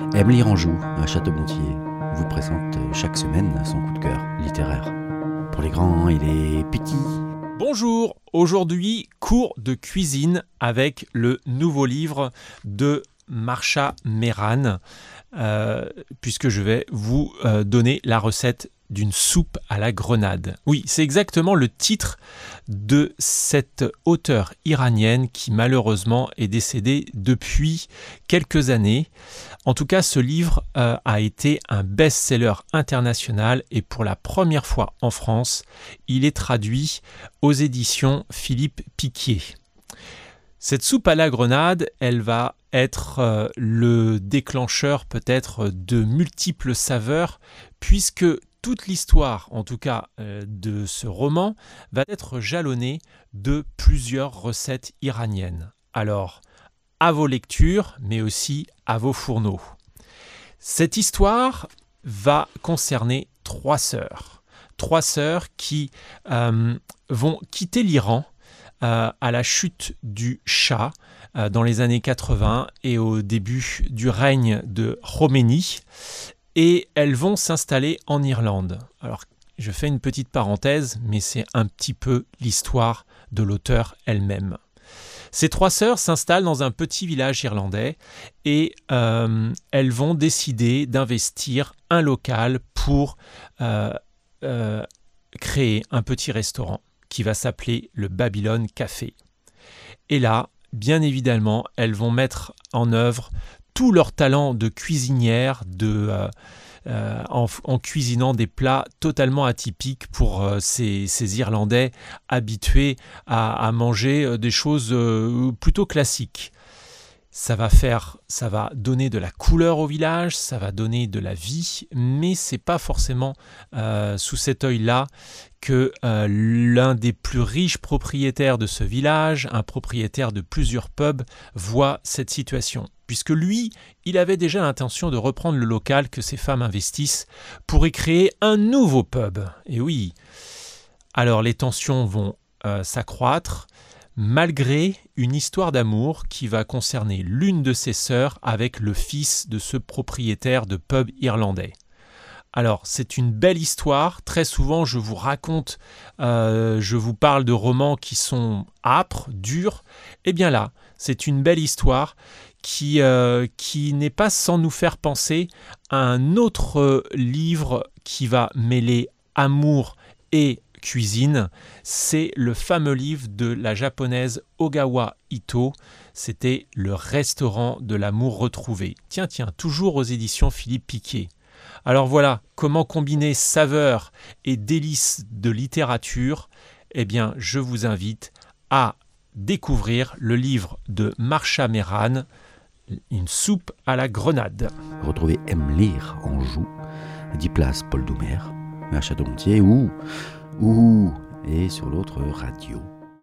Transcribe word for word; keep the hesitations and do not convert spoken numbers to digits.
Aime lire en joue à Château-Gontier vous présente chaque semaine son coup de cœur littéraire. Pour les grands et les petits. Bonjour, aujourd'hui cours de cuisine avec le nouveau livre de Marsha Mehran, euh, puisque je vais vous euh, donner la recette d'une soupe à la grenade. Oui, c'est exactement le titre de cette auteure iranienne qui malheureusement est décédée depuis quelques années. En tout cas, ce livre euh, a été un best-seller international et pour la première fois en France, il est traduit aux éditions Philippe Piquier. Cette soupe à la grenade, elle va être euh, le déclencheur peut-être de multiples saveurs puisque toute l'histoire, en tout cas euh, de ce roman, va être jalonnée de plusieurs recettes iraniennes. Alors, à vos lectures, mais aussi à vos fourneaux. Cette histoire va concerner trois sœurs. Trois sœurs qui euh, vont quitter l'Iran euh, à la chute du Shah euh, dans les années quatre-vingts et au début du règne de Khomeini. Et elles vont s'installer en Irlande. Alors, je fais une petite parenthèse, mais c'est un petit peu l'histoire de l'auteure elle-même. Ces trois sœurs s'installent dans un petit village irlandais et euh, elles vont décider d'investir un local pour euh, euh, créer un petit restaurant qui va s'appeler le Babylon Café. Et là, bien évidemment, elles vont mettre en œuvre tout leur talent de cuisinière, de, euh, euh, en, en cuisinant des plats totalement atypiques pour euh, ces, ces Irlandais habitués à, à manger euh, des choses euh, plutôt classiques. Ça va faire, ça va donner de la couleur au village, ça va donner de la vie, mais c'est pas forcément euh, sous cet œil-là que euh, l'un des plus riches propriétaires de ce village, un propriétaire de plusieurs pubs, voit cette situation. Puisque lui, il avait déjà l'intention de reprendre le local que ces femmes investissent pour y créer un nouveau pub. Et oui, alors les tensions vont euh, s'accroître, malgré une histoire d'amour qui va concerner l'une de ses sœurs avec le fils de ce propriétaire de pub irlandais. Alors, c'est une belle histoire. Très souvent, je vous raconte, euh, je vous parle de romans qui sont âpres, durs. Eh bien là, c'est une belle histoire qui, euh, qui n'est pas sans nous faire penser à un autre euh, livre qui va mêler amour et cuisine. C'est le fameux livre de la japonaise Ogawa Ito. C'était Le restaurant de l'amour retrouvé. Tiens, tiens, toujours aux éditions Philippe Piquier. Alors voilà, comment combiner saveur et délices de littérature? Eh bien, je vous invite à découvrir le livre de Marsha Mehran, Une soupe à la grenade. Retrouvez Aime lire en joue, dix places Paul Doumer, à Château-Gontier ou, ou et sur l'autre radio.